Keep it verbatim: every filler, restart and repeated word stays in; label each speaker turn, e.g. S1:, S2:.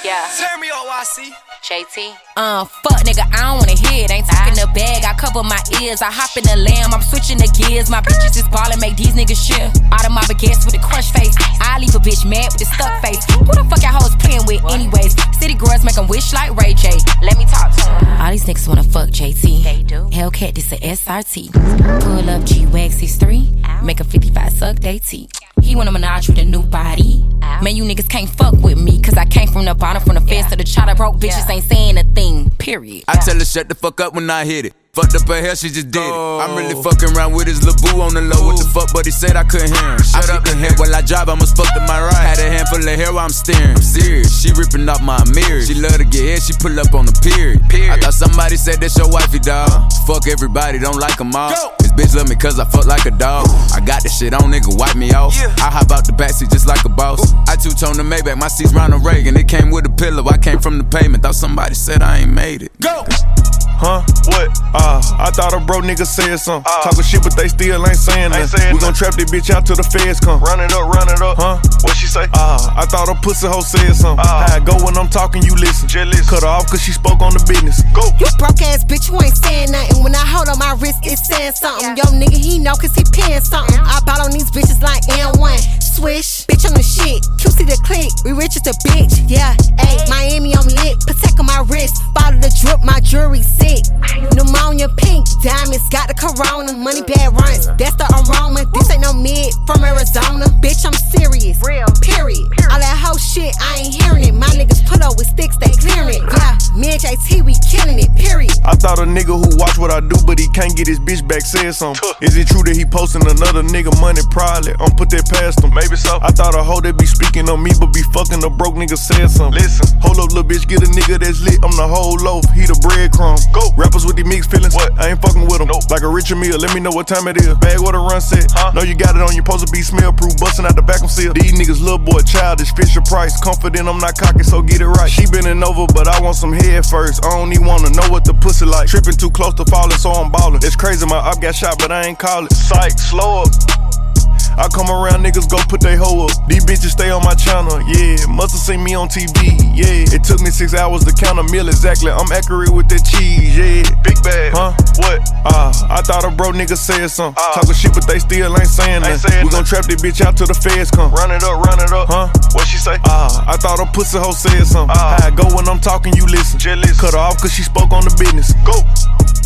S1: Yeah.
S2: Turn me on, Y C.
S1: J T.
S3: Uh, fuck nigga, I don't wanna hear it. Ain't talking the bag, I cover my ears. I hop in the lamb, I'm switching the gears. My bitches is ballin', make these niggas shit. Out of my baguettes with a crush face. I leave a bitch mad with a stuck face. Who the fuck y'all hoes playing with anyways? City girls make them wish like Ray J.
S1: Let me talk to him.
S3: All these niggas wanna fuck J T.
S1: They do.
S3: Hellcat, this a S R T. Pull up G-Wag six three. Make a fifty-five suck they teeth. He wanna menage with a new body. Man, you niggas can't fuck with me, cause I came from the bottom, from the fence to the chopper. Broke bitches ain't saying a thing, period.
S4: I tell her shut the fuck up when I hit it. Fucked up her hair, she just did it. I'm really fucking around with his lil' boo on the low. What the fuck, but he said I couldn't hear him. Shut up the head while I drive, I must fuck to my right. Had a handful of hair while I'm steering. I'm serious, she ripping off my mirrors. She love to get hit, she pull up on the period. I thought somebody said that's your wifey, dawg. Fuck everybody, don't like them all. This bitch love me cause I fuck like a dog. I got this shit on, nigga, wipe me off. I hop out the backseat just like a boss. I two-tone the Maybach, my seat's Ronald Reagan. It came with a pillow, I came from the pavement. Thought somebody said I ain't made it. Go!
S5: Huh? What? Uh, I thought a bro nigga said something. Uh, Talking shit, but they still ain't saying nothing. We gon' trap this bitch out till the feds come. Run it up, run it up. Huh? What she say? Uh, I thought a pussy hoe said something. Uh, How I go when I'm talking, you listen. Jealous. Cut her off cause she spoke on the business. Go.
S6: You broke ass bitch, you ain't saying nothing. When I hold on my wrist, it's saying something. Yo nigga, he know cause he paying something. I bought on these bitches like N one. Swish, bitch on the shit. Q C the click, we rich as a bitch. Yeah, ayy, Miami I'm lit. Protect on my wrist, bottle the drip, my jewelry sick. Pneumonia pink, diamonds, got the corona. Money bad runs, that's the aroma. This ain't no mid from Arizona. Bitch, I'm serious, real, period. All that whole shit, I ain't hearing it. My niggas pull up with sticks, they clearing it. Yeah, me and J T, we killing it, period.
S5: I thought a nigga who watch what I do, but he can't get his bitch back said something. Is it true that he posting another nigga money? Probably, I'm put that past him. Maybe so. I thought a hoe that be speaking on me, but be fucking a broke nigga said something. Listen, hold up, little bitch, get a nigga that's lit. I'm the whole loaf, he the breadcrumb. Go. Rappers with the mixed feelings, what? I ain't fucking with them. Nope. Like a Richard Mille, let me know what time it is. Bag what a run set. Huh? Know you got it on, you supposed to be smell proof, busting out the back seal. These niggas little boy childish, Fisher Price. Confident I'm not cocky, so get it right. She bending over, but I want some head first. I don't even wanna know what the pussy like. Tripping too close to falling, so I'm ballin'. It's crazy, my op got shot, but I ain't call it. Psych, slow up. I come around, niggas go put they hoe up. These bitches stay on my channel, yeah. Musta seen me on T V, yeah. It took me six hours to count a meal exactly. I'm accurate with that cheese, yeah. Big bag, huh? What? Uh, I thought a bro nigga said something. Uh, Talking shit, but they still ain't saying nothing. We gon' trap this bitch out till the feds come. Run it up, run it up. Huh? What she say? Uh, I thought a pussy hoe said something. Uh, How I go when I'm talking, you listen. Jealous. Cut her off cause she spoke on the business. Go.